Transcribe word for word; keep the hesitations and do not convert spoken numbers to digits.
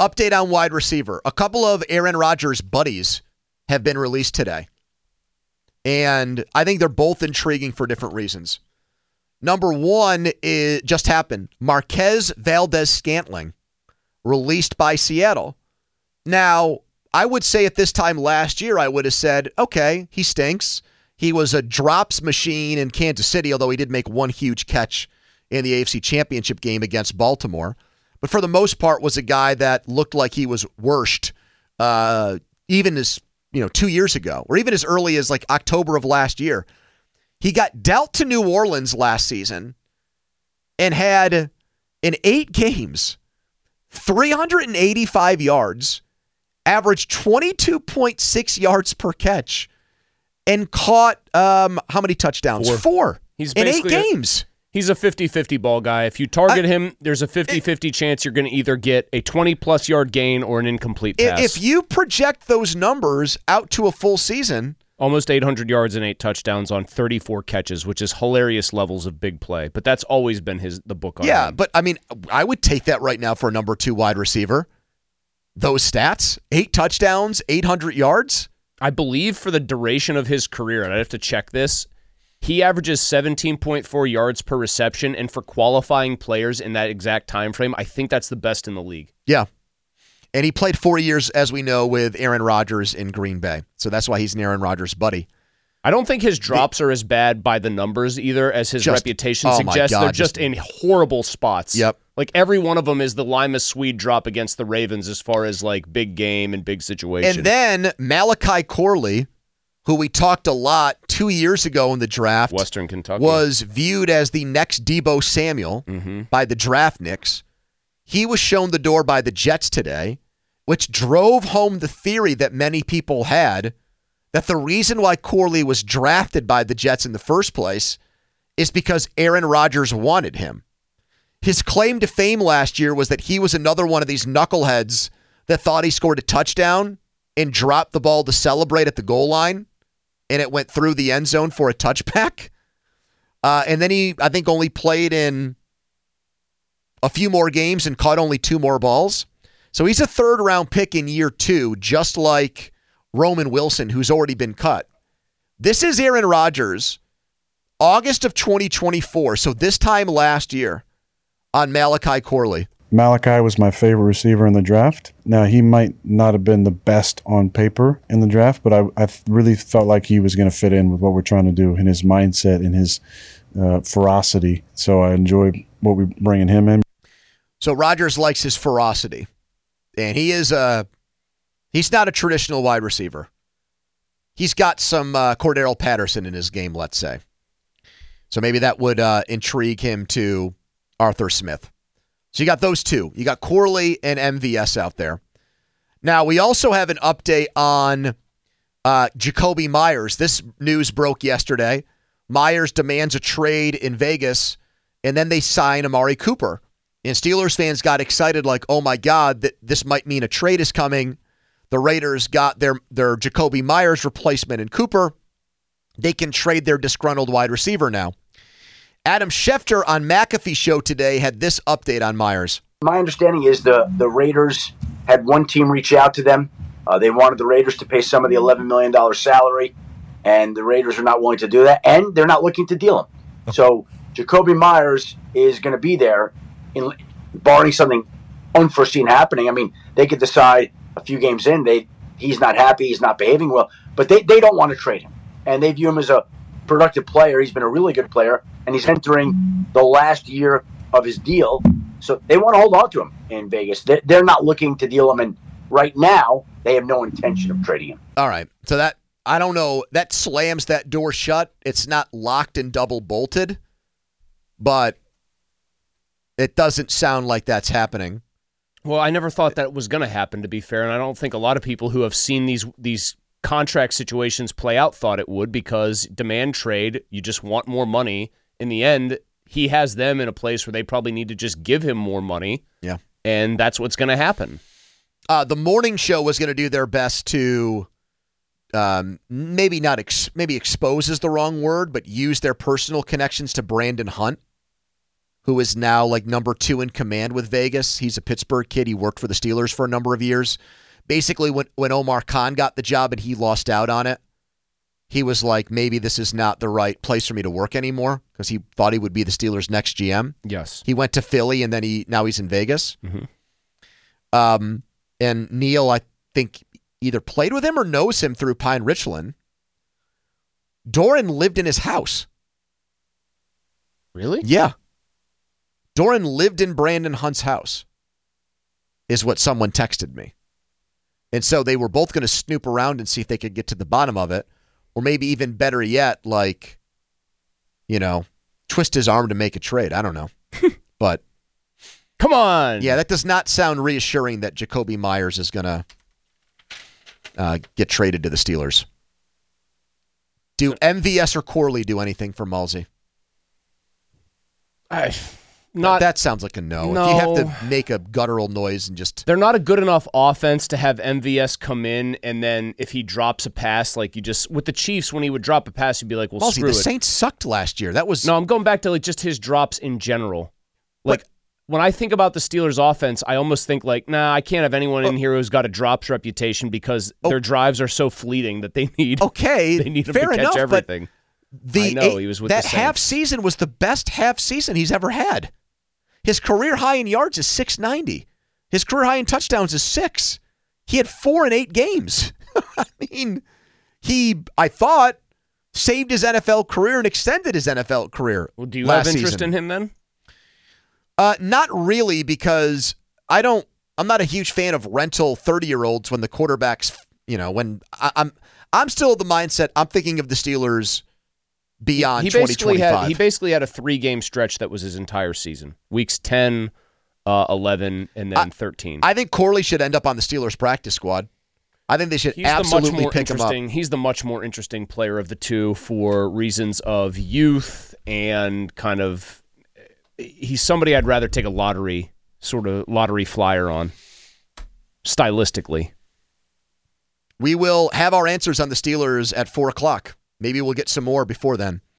Update on wide receiver. A couple of Aaron Rodgers' buddies have been released today. And I think they're both intriguing for different reasons. Number one is just happened. Marquez Valdez-Scantling, released by Seattle. Now, I would say at this time last year, I would have said, okay, he stinks. He was a drops machine in Kansas City, although he did make one huge catch in the A F C Championship game against Baltimore. But for the most part was a guy that looked like he was worst uh, even as, you know, two years ago, or even as early as like October of last year. He got dealt to New Orleans last season and had, in eight games, three hundred eighty-five yards, averaged twenty-two point six yards per catch, and caught um, how many touchdowns? Four. Four. He's in eight basically games. A, he's a fifty-fifty ball guy. If you target I, him, there's a fifty-fifty it, chance you're going to either get a twenty-plus yard gain or an incomplete pass. If you project those numbers out to a full season, almost eight hundred yards and eight touchdowns on thirty-four catches, which is hilarious levels of big play. But that's always been his the book on yeah, him. but I mean, I would take that right now for a number two wide receiver. Those stats, eight touchdowns, eight hundred yards. I believe for the duration of his career, and I'd have to check this, he averages seventeen point four yards per reception, and for qualifying players in that exact time frame, I think that's the best in the league. Yeah. And he played four years, as we know, with Aaron Rodgers in Green Bay. So that's why he's an Aaron Rodgers buddy. I don't think his drops are as bad by the numbers either as his just, reputation oh suggests. God, They're just, just in horrible spots. Yep. Like every one of them is the Lima Swede drop against the Ravens as far as like big game and big situation. And then Malachi Corley, who we talked a lot two years ago in the draft, Western Kentucky, was viewed as the next Deebo Samuel mm-hmm. by the Draftniks. He was shown the door by the Jets today, which drove home the theory that many people had that the reason why Corley was drafted by the Jets in the first place is because Aaron Rodgers wanted him. His claim to fame last year was that he was another one of these knuckleheads that thought he scored a touchdown and dropped the ball to celebrate at the goal line, and it went through the end zone for a touchback. Uh, and then he, I think, only played in a few more games and caught only two more balls. So he's a third-round pick in year two, just like Roman Wilson, who's already been cut. This is Aaron Rodgers, August of twenty twenty-four, so this time last year, on Malachi Corley. Malachi was my favorite receiver in the draft. Now, he might not have been the best on paper in the draft, but I, I really felt like he was going to fit in with what we're trying to do in his mindset and his uh, ferocity. So I enjoyed what we're bringing him in. So Rodgers likes his ferocity. And he is a, he's not a traditional wide receiver. He's got some uh, Cordero Patterson in his game, let's say. So maybe that would uh, intrigue him to Arthur Smith. So you got those two. You got Corley and M V S out there. Now, we also have an update on uh, Jakobi Meyers. This news broke yesterday. Meyers demands a trade in Vegas, and then they sign Amari Cooper. And Steelers fans got excited like, oh my God, that this might mean a trade is coming. The Raiders got their, their Jakobi Meyers replacement in Cooper. They can trade their disgruntled wide receiver now. Adam Schefter on McAfee Show today had this update on Meyers. My understanding is the, the Raiders had one team reach out to them. Uh, they wanted the Raiders to pay some of the eleven million dollars salary, and the Raiders are not willing to do that, and they're not looking to deal him. So Jakobi Meyers is going to be there, in, barring something unforeseen happening. I mean, they could decide a few games in, they he's not happy, he's not behaving well, but they, they don't want to trade him. And they view him as a productive player. He's been a really good player, and he's entering the last year of his deal. So they want to hold on to him in Vegas. They're, they're not looking to deal him, and right now they have no intention of trading him. All right. So that, I don't know, that slams that door shut. It's not locked and double bolted, but it doesn't sound like that's happening. Well, I never thought that was going to happen, to be fair, and I don't think a lot of people who have seen these these contract situations play out thought it would, because demand trade, you just want more money. In the end, he has them in a place where they probably need to just give him more money. Yeah. And that's what's going to happen. Uh, the morning show was going to do their best to um, maybe not ex- maybe expose is the wrong word, but use their personal connections to Brandon Hunt. who is now like number two in command with Vegas. He's a Pittsburgh kid. He worked for the Steelers for a number of years. Basically, when, when Omar Khan got the job and he lost out on it, he was like, maybe this is not the right place for me to work anymore because he thought he would be the Steelers' next G M. Yes. He went to Philly, and then he now he's in Vegas. Mm-hmm. Um, and Neil, I think, either played with him or knows him through Pine Richland. Doran lived in his house. Really? Yeah. Doran lived in Brandon Hunt's house, is what someone texted me. And so they were both going to snoop around and see if they could get to the bottom of it. Or maybe even better yet, like, you know, twist his arm to make a trade. I don't know. But come on. Yeah, that does not sound reassuring that Jacoby Myers is going to uh, get traded to the Steelers. Do M V S or Corley do anything for Malsey? I, not that sounds like a no. no. If you have to make a guttural noise and just... They're not a good enough offense to have M V S come in, and then if he drops a pass, like you just... With the Chiefs, when he would drop a pass, you'd be like, well, Malsey, screw the it. Saints sucked last year. That was... No, I'm going back to like just his drops in general. Like, but, when I think about the Steelers' offense, I almost think like, nah, I can't have anyone in here who's got a drops reputation because oh, their drives are so fleeting that they need... Okay, they need him fair to catch enough, everything. The I know, eight, he was with that the half Saints. season was the best half season he's ever had. His career high in yards is six ninety. His career high in touchdowns is six. He had four in eight games. I mean, he, I thought, saved his N F L career and extended his N F L career. Well, do you last have interest season. in him then? Uh, not really, because I don't. I'm not a huge fan of rental thirty-year-olds when the quarterbacks. You know, when I, I'm, I'm still of the mindset. I'm thinking of the Steelers beyond he twenty basically twenty-five. had he basically had a three-game stretch that was his entire season. Weeks ten, uh, eleven, and then I, thirteen. I think Corley should end up on the Steelers practice squad. I think they should He's absolutely the much more pick him up. interesting. He's the much more interesting player of the two for reasons of youth and kind of he's somebody I'd rather take a lottery sort of lottery flyer on stylistically. We will have our answers on the Steelers at four o'clock. Maybe we'll get some more before then.